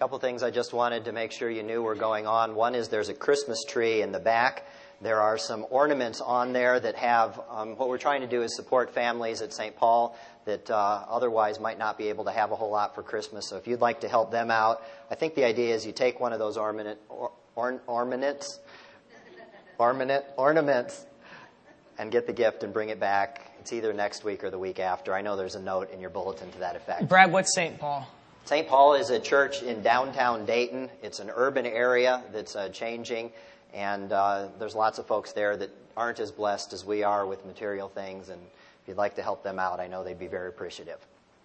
couple things I just wanted to make sure you knew were going on. One is there's a Christmas tree in the back. There are some ornaments on there that have, what we're trying to do is support families at St. Paul that otherwise might not be able to have a whole lot for Christmas. So if you'd like to help them out, I think the idea is you take one of those ornaments and get the gift and bring it back. It's either next week or the week after. I know there's a note in your bulletin to that effect. Brad, what's St. Paul? St. Paul is a church in downtown Dayton. It's an urban area that's changing, and there's lots of folks there that aren't as blessed as we are with material things, and if you'd like to help them out, I know they'd be very appreciative.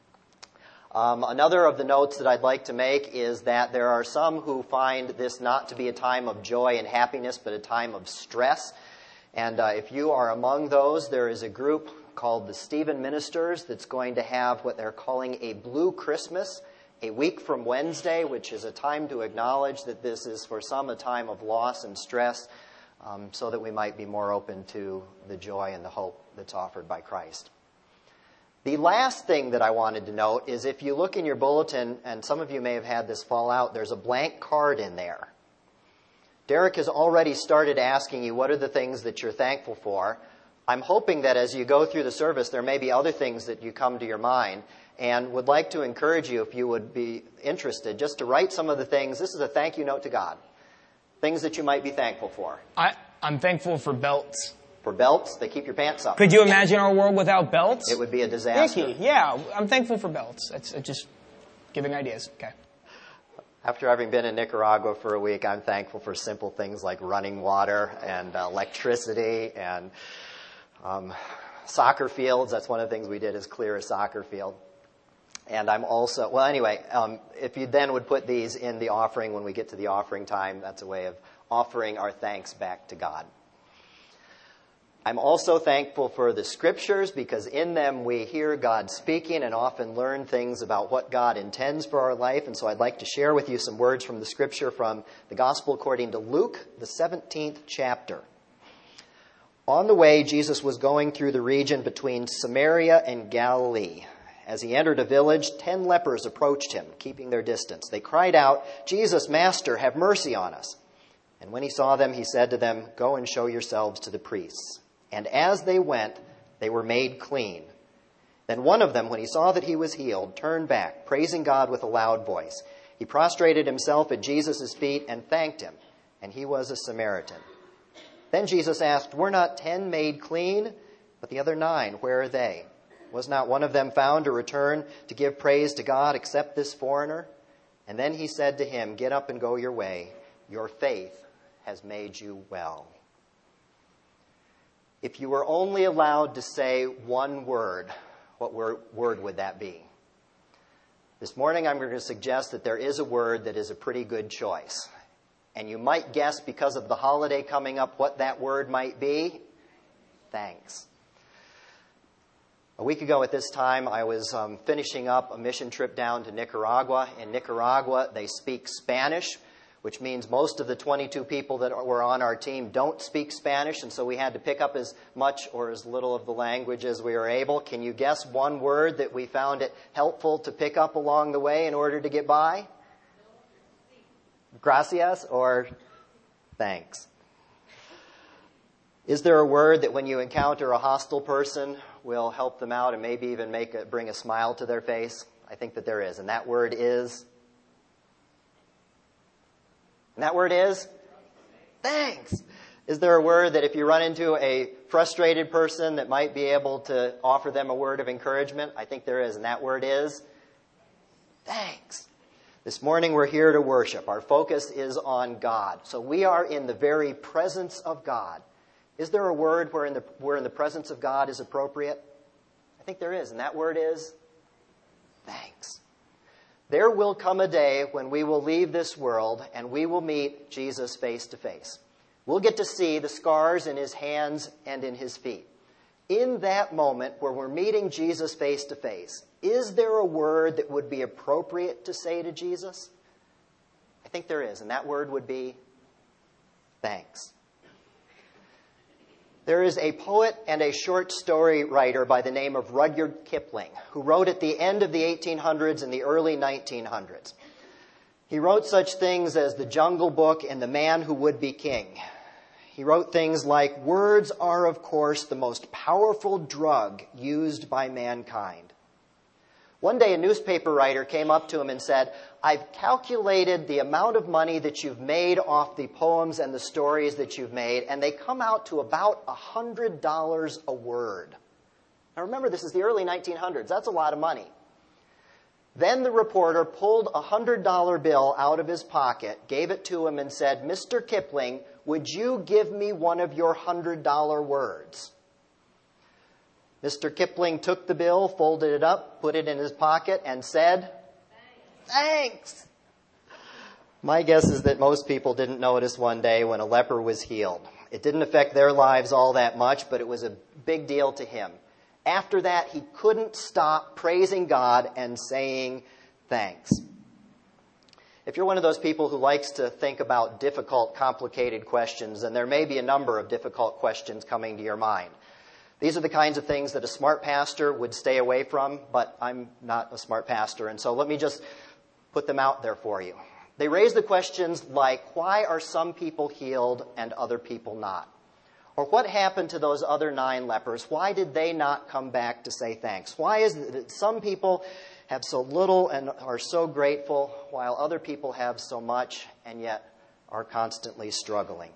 Another of the notes that I'd like to make is that there are some who find this not to be a time of joy and happiness, but a time of stress. And if you are among those, there is a group called the Stephen Ministers that's going to have what they're calling a Blue Christmas, a week from Wednesday, which is a time to acknowledge that this is for some a time of loss and stress, so that we might be more open to the joy and the hope that's offered by Christ. The last thing that I wanted to note is if you look in your bulletin, and some of you may have had this fall out, there's a blank card in there. Derek has already started asking you what are the things that you're thankful for. I'm hoping that as you go through the service, there may be other things that you come to your mind, and would like to encourage you, if you would be interested, just to write some of the things. This is a thank you note to God. Things that you might be thankful for. I'm thankful for belts. For belts, they keep your pants up. Could you imagine our world without belts? It would be a disaster. Vicky, yeah, I'm thankful for belts. It's just giving ideas. Okay. After having been in Nicaragua for a week, I'm thankful for simple things like running water and electricity and soccer fields. That's one of the things we did, is clear a soccer field. And I'm also, if you then would put these in the offering when we get to the offering time, that's a way of offering our thanks back to God. I'm also thankful for the Scriptures, because in them we hear God speaking and often learn things about what God intends for our life. And so I'd like to share with you some words from the Scripture from the Gospel according to Luke, the 17th chapter. On the way, Jesus was going through the region between Samaria and Galilee. As he entered a village, 10 lepers approached him, keeping their distance. They cried out, "Jesus, Master, have mercy on us." And when he saw them, he said to them, "Go and show yourselves to the priests." And as they went, they were made clean. Then one of them, when he saw that he was healed, turned back, praising God with a loud voice. He prostrated himself at Jesus' feet and thanked him, and he was a Samaritan. Then Jesus asked, "Were not 10 made clean? But the other 9, where are they? Was not one of them found to return to give praise to God except this foreigner?" And then he said to him, "Get up and go your way. Your faith has made you well." If you were only allowed to say one word, what word would that be? This morning I'm going to suggest that there is a word that is a pretty good choice. And you might guess, because of the holiday coming up, what that word might be. Thanks. A week ago at this time, I was finishing up a mission trip down to Nicaragua. In Nicaragua, they speak Spanish, which means most of the 22 people that were on our team don't speak Spanish, and so we had to pick up as much or as little of the language as we were able. Can you guess one word that we found it helpful to pick up along the way in order to get by? Gracias or thanks. Is there a word that when you encounter a hostile person will help them out and maybe even bring a smile to their face? I think that there is, and that word is... And that word is thanks. Is there a word that if you run into a frustrated person that might be able to offer them a word of encouragement? I think there is, and that word is thanks. This morning we're here to worship. Our focus is on God. So we are in the very presence of God. Is there a word where in the presence of God is appropriate? I think there is, and that word is thanks. There will come a day when we will leave this world and we will meet Jesus face to face. We'll get to see the scars in his hands and in his feet. In that moment where we're meeting Jesus face to face, is there a word that would be appropriate to say to Jesus? I think there is, and that word would be thanks. There is a poet and a short story writer by the name of Rudyard Kipling, who wrote at the end of the 1800s and the early 1900s. He wrote such things as The Jungle Book and The Man Who Would Be King. He wrote things like, "Words are, of course, the most powerful drug used by mankind." One day, a newspaper writer came up to him and said, "I've calculated the amount of money that you've made off the poems and the stories that you've made, and they come out to about $100 a word." Now remember, this is the early 1900s. That's a lot of money. Then the reporter pulled a $100 bill out of his pocket, gave it to him, and said, "Mr. Kipling, would you give me one of your $100 words?" Mr. Kipling took the bill, folded it up, put it in his pocket, and said, "Thanks." My guess is that most people didn't notice one day when a leper was healed. It didn't affect their lives all that much, but it was a big deal to him. After that, he couldn't stop praising God and saying thanks. If you're one of those people who likes to think about difficult, complicated questions, then there may be a number of difficult questions coming to your mind. These are the kinds of things that a smart pastor would stay away from, but I'm not a smart pastor, and so let me just put them out there for you. They raise the questions like, why are some people healed and other people not? Or what happened to those other 9 lepers? Why did they not come back to say thanks? Why is it that some people have so little and are so grateful, while other people have so much and yet are constantly struggling?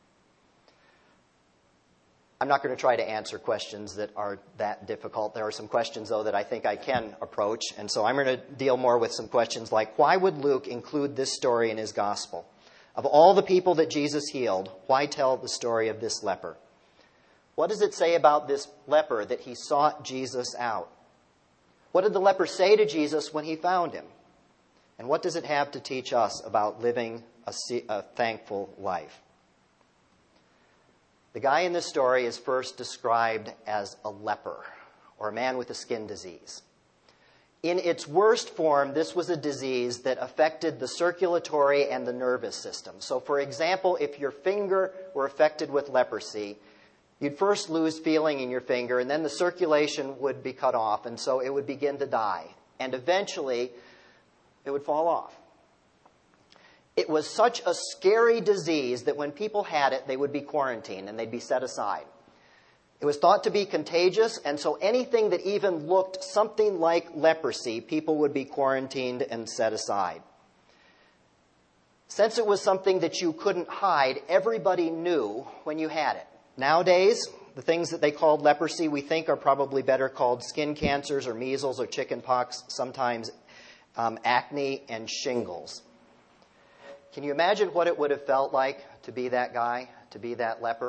I'm not going to try to answer questions that are that difficult. There are some questions, though, that I think I can approach. And so I'm going to deal more with some questions like, why would Luke include this story in his gospel? Of all the people that Jesus healed, why tell the story of this leper? What does it say about this leper that he sought Jesus out? What did the leper say to Jesus when he found him? And what does it have to teach us about living a thankful life? The guy in this story is first described as a leper, or a man with a skin disease. In its worst form, this was a disease that affected the circulatory and the nervous system. So, for example, if your finger were affected with leprosy, you'd first lose feeling in your finger, and then the circulation would be cut off, and so it would begin to die. And eventually, it would fall off. It was such a scary disease that when people had it, they would be quarantined and they'd be set aside. It was thought to be contagious, and so anything that even looked something like leprosy, people would be quarantined and set aside. Since it was something that you couldn't hide, everybody knew when you had it. Nowadays, the things that they called leprosy we think are probably better called skin cancers or measles or chicken pox, sometimes acne and shingles. Can you imagine what it would have felt like to be that guy, to be that leper?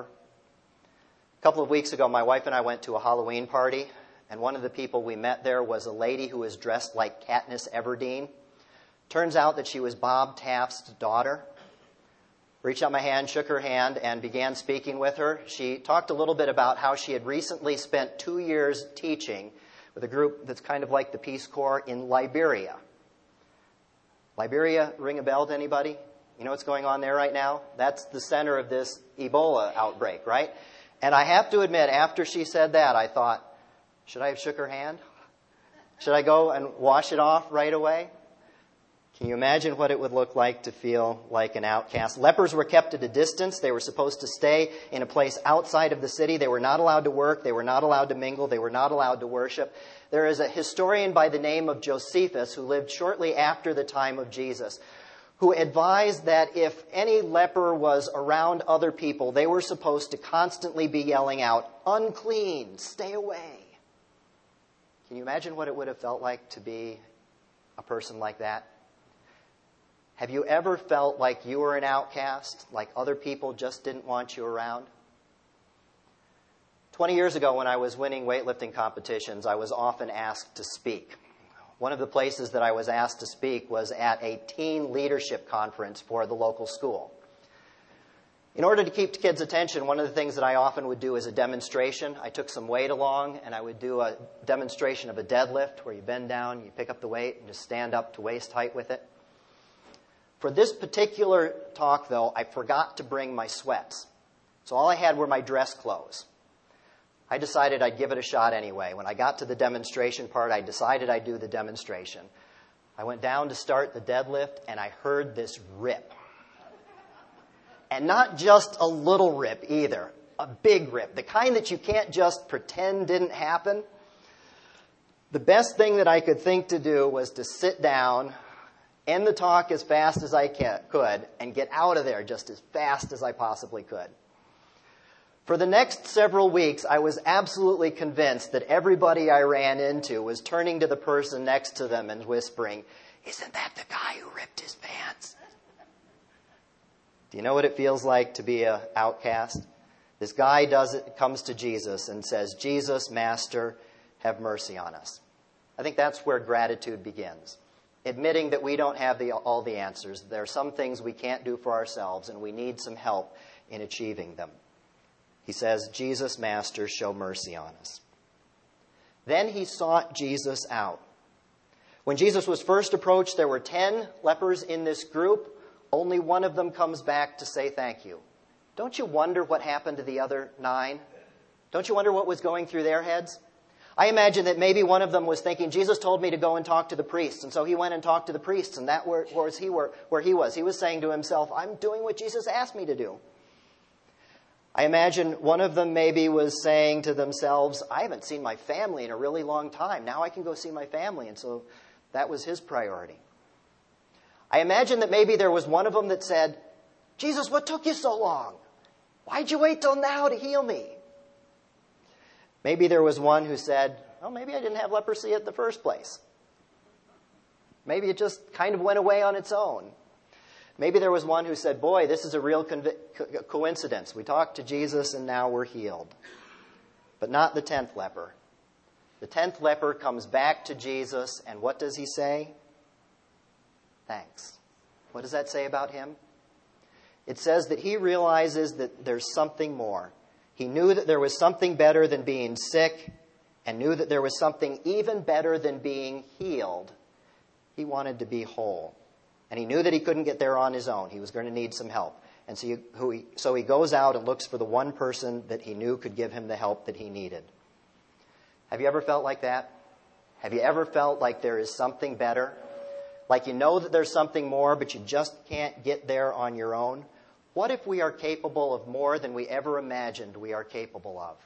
A couple of weeks ago, my wife and I went to a Halloween party, and one of the people we met there was a lady who was dressed like Katniss Everdeen. Turns out that she was Bob Taft's daughter. Reached out my hand, shook her hand, and began speaking with her. She talked a little bit about how she had recently spent 2 years teaching with a group that's kind of like the Peace Corps in Liberia. Liberia, ring a bell to anybody? You know what's going on there right now? That's the center of this Ebola outbreak, right? And I have to admit, after she said that, I thought, should I have shook her hand? Should I go and wash it off right away? Can you imagine what it would look like to feel like an outcast? Lepers were kept at a distance. They were supposed to stay in a place outside of the city. They were not allowed to work. They were not allowed to mingle. They were not allowed to worship. There is a historian by the name of Josephus who lived shortly after the time of Jesus, who advised that if any leper was around other people, they were supposed to constantly be yelling out, "Unclean, stay away." Can you imagine what it would have felt like to be a person like that? Have you ever felt like you were an outcast, like other people just didn't want you around? 20 years ago, when I was winning weightlifting competitions, I was often asked to speak. One of the places that I was asked to speak was at a teen leadership conference for the local school. In order to keep kids' attention, one of the things that I often would do is a demonstration. I took some weight along, and I would do a demonstration of a deadlift where you bend down, you pick up the weight, and just stand up to waist height with it. For this particular talk, though, I forgot to bring my sweats. So all I had were my dress clothes. I decided I'd give it a shot anyway. When I got to the demonstration part, I decided I'd do the demonstration. I went down to start the deadlift, and I heard this rip. And not just a little rip either, a big rip, the kind that you can't just pretend didn't happen. The best thing that I could think to do was to sit down, end the talk as fast as I could, and get out of there just as fast as I possibly could. For the next several weeks, I was absolutely convinced that everybody I ran into was turning to the person next to them and whispering, "Isn't that the guy who ripped his pants?" Do you know what it feels like to be an outcast? This guy comes to Jesus and says, "Jesus, Master, have mercy on us." I think that's where gratitude begins. Admitting that we don't have all the answers. There are some things we can't do for ourselves, and we need some help in achieving them. He says, "Jesus, Master, show mercy on us." Then he sought Jesus out. When Jesus was first approached, there were 10 lepers in this group. Only one of them comes back to say thank you. Don't you wonder what happened to the other 9? Don't you wonder what was going through their heads? I imagine that maybe one of them was thinking, Jesus told me to go and talk to the priests. And so he went and talked to the priests, and that was where he was. He was saying to himself, I'm doing what Jesus asked me to do. I imagine one of them maybe was saying to themselves, I haven't seen my family in a really long time. Now I can go see my family. And so that was his priority. I imagine that maybe there was one of them that said, Jesus, what took you so long? Why'd you wait till now to heal me? Maybe there was one who said, well, maybe I didn't have leprosy at the first place. Maybe it just kind of went away on its own. Maybe there was one who said, boy, this is a real coincidence. We talked to Jesus and now we're healed. But not the 10th leper. The 10th leper comes back to Jesus, and what does he say? Thanks. What does that say about him? It says that he realizes that there's something more. He knew that there was something better than being sick, and knew that there was something even better than being healed. He wanted to be whole. And he knew that he couldn't get there on his own. He was going to need some help. And so he goes out and looks for the one person that he knew could give him the help that he needed. Have you ever felt like that? Have you ever felt like there is something better? Like you know that there's something more, but you just can't get there on your own? What if we are capable of more than we ever imagined we are capable of?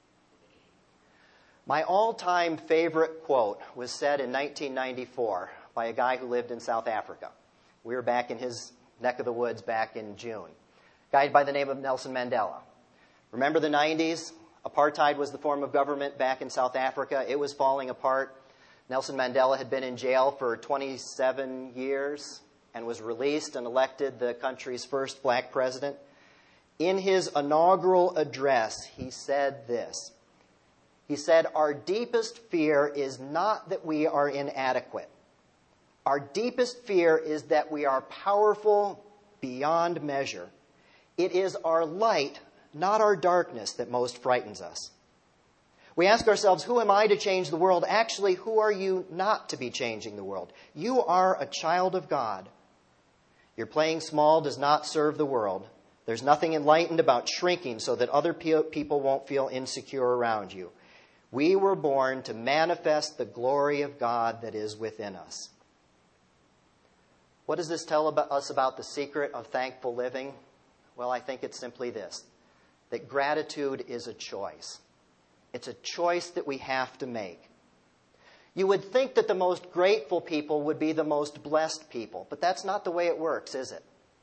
My all-time favorite quote was said in 1994 by a guy who lived in South Africa. We were back in his neck of the woods back in June. A guy by the name of Nelson Mandela. Remember the 90s? Apartheid was the form of government back in South Africa. It was falling apart. Nelson Mandela had been in jail for 27 years and was released and elected the country's first black president. In his inaugural address, he said this. He said, our deepest fear is not that we are inadequate. Our deepest fear is that we are powerful beyond measure. It is our light, not our darkness, that most frightens us. We ask ourselves, who am I to change the world? Actually, who are you not to be changing the world? You are a child of God. Your playing small does not serve the world. There's nothing enlightened about shrinking so that other people won't feel insecure around you. We were born to manifest the glory of God that is within us. What does this tell us about the secret of thankful living? Well, I think it's simply this, that gratitude is a choice. It's a choice that we have to make. You would think that the most grateful people would be the most blessed people, but that's not the way it works, is it?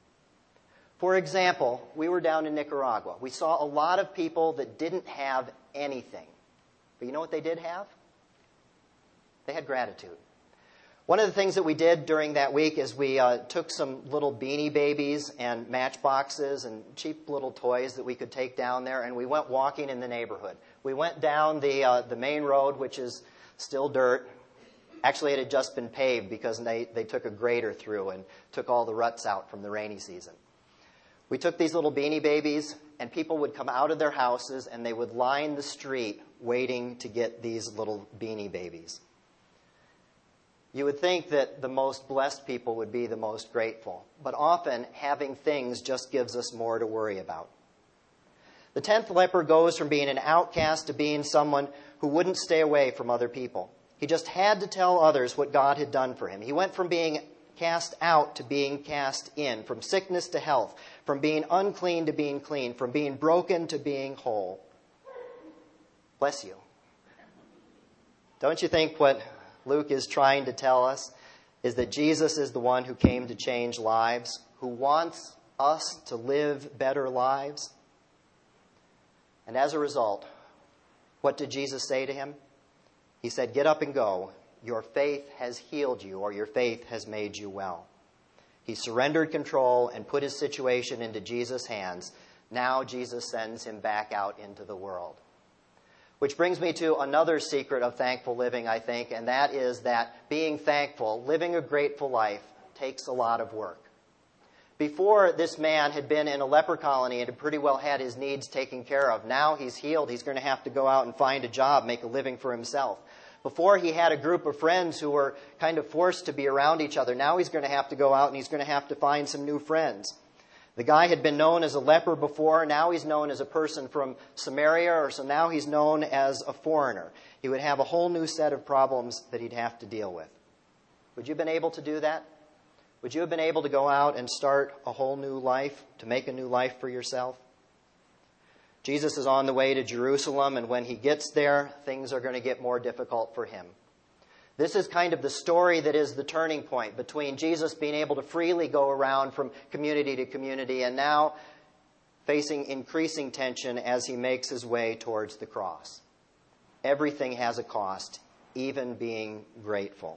For example, we were down in Nicaragua. We saw a lot of people that didn't have anything. But you know what they did have? They had gratitude. One of the things that we did during that week is we took some little Beanie Babies and matchboxes and cheap little toys that we could take down there, and we went walking in the neighborhood. We went down the main road, which is still dirt. Actually, it had just been paved because they took a grader through and took all the ruts out from the rainy season. We took these little Beanie Babies, and people would come out of their houses, and they would line the street waiting to get these little Beanie Babies. You would think that the most blessed people would be the most grateful, but often having things just gives us more to worry about. The 10th leper goes from being an outcast to being someone who wouldn't stay away from other people. He just had to tell others what God had done for him. He went from being cast out to being cast in, from sickness to health, from being unclean to being clean, from being broken to being whole. Bless you. Don't you think what Luke is trying to tell us is that Jesus is the one who came to change lives, who wants us to live better lives? And as a result, what did Jesus say to him? He said, "Get up and go. Your faith has healed you," or "your faith has made you well." He surrendered control and put his situation into Jesus' hands. Now Jesus sends him back out into the world. Which brings me to another secret of thankful living, I think, and that is that being thankful, living a grateful life, takes a lot of work. Before, this man had been in a leper colony and had pretty well had his needs taken care of. Now he's healed. He's going to have to go out and find a job, make a living for himself. Before, he had a group of friends who were kind of forced to be around each other. Now he's going to have to go out and he's going to have to find some new friends. The guy had been known as a leper before. Now he's known as a person from Samaria, or so now he's known as a foreigner. He would have a whole new set of problems that he'd have to deal with. Would you have been able to do that? Would you have been able to go out and start a whole new life, to make a new life for yourself? Jesus is on the way to Jerusalem, and when he gets there, things are going to get more difficult for him. This is kind of the story that is the turning point between Jesus being able to freely go around from community to community and now facing increasing tension as he makes his way towards the cross. Everything has a cost, even being grateful.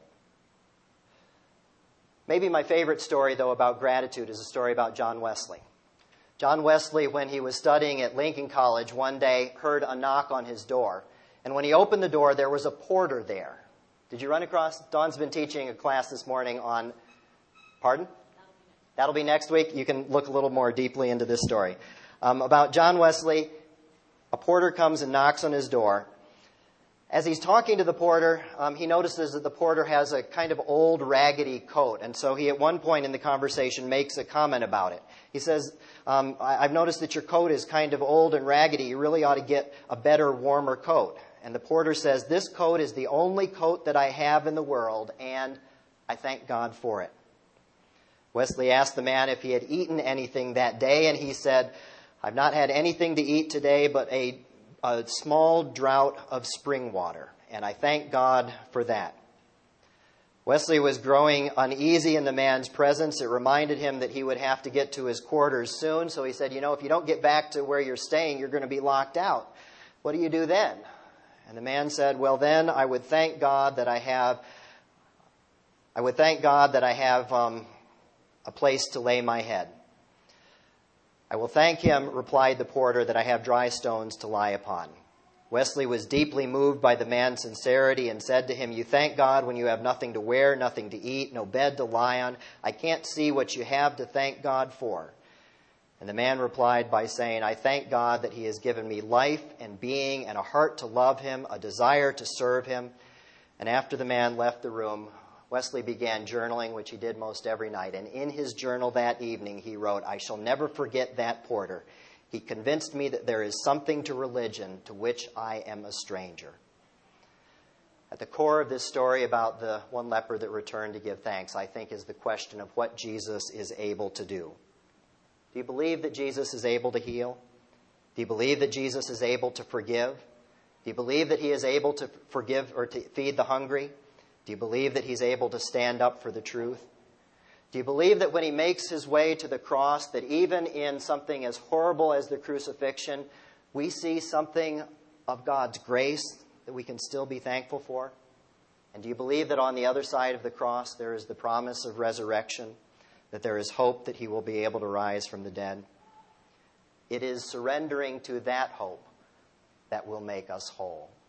Maybe my favorite story, though, about gratitude is a story about John Wesley. John Wesley, when he was studying at Lincoln College, one day heard a knock on his door. And when he opened the door, there was a porter there. Did you run across? Dawn's been teaching a class this morning on, pardon? That'll be next week. You can look a little more deeply into this story. About John Wesley, a porter comes and knocks on his door. As he's talking to the porter, he notices that the porter has a kind of old, raggedy coat. And so he, at one point in the conversation, makes a comment about it. He says, I've noticed that your coat is kind of old and raggedy. You really ought to get a better, warmer coat. And the porter says, "This coat is the only coat that I have in the world, and I thank God for it." Wesley asked the man if he had eaten anything that day, and he said, "I've not had anything to eat today but a small draught of spring water, and I thank God for that." Wesley was growing uneasy in the man's presence. It reminded him that he would have to get to his quarters soon, so he said, if you don't get back to where you're staying, you're going to be locked out. What do you do then? And the man said, "Well, then I would thank God that I have a place to lay my head." "I will thank him," replied the porter, "that I have dry stones to lie upon." Wesley was deeply moved by the man's sincerity and said to him, "You thank God when you have nothing to wear, nothing to eat, no bed to lie on. I can't see what you have to thank God for." And the man replied by saying, "I thank God that he has given me life and being and a heart to love him, a desire to serve him." And after the man left the room, Wesley began journaling, which he did most every night. And in his journal that evening, he wrote, "I shall never forget that porter. He convinced me that there is something to religion to which I am a stranger." At the core of this story about the one leper that returned to give thanks, I think, is the question of what Jesus is able to do. Do you believe that Jesus is able to heal? Do you believe that Jesus is able to forgive? Do you believe that he is able to forgive or to feed the hungry? Do you believe that he's able to stand up for the truth? Do you believe that when he makes his way to the cross, that even in something as horrible as the crucifixion, we see something of God's grace that we can still be thankful for? And do you believe that on the other side of the cross there is the promise of resurrection, that there is hope that he will be able to rise from the dead? It is surrendering to that hope that will make us whole.